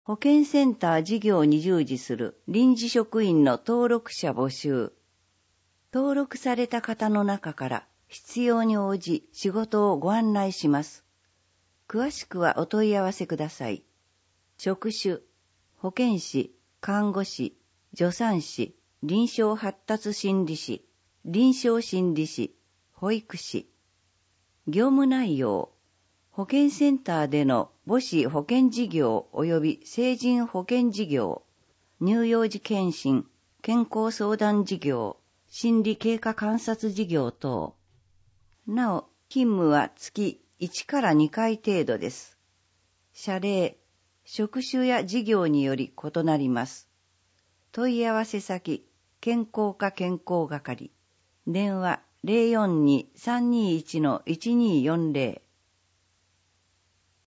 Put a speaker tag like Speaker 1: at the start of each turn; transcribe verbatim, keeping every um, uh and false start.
Speaker 1: 保健センター事業に従事する臨時職員の登録者募集。登録された方の中から必要に応じ仕事をご案内します。詳しくはお問い合わせください。職種、保健師、看護師、助産師、臨床発達心理士、臨床心理士、保育士。業務内容、保健センターでの母子保健事業及び成人保健事業、乳幼児健診、健康相談事業、心理経過観察事業等。なお、勤務は月いちからにかい程度です。謝礼、職種や事業により異なります。問い合わせ先、健康課健康係。電話 ゼロよんに さんにいち いちにーよんゼロ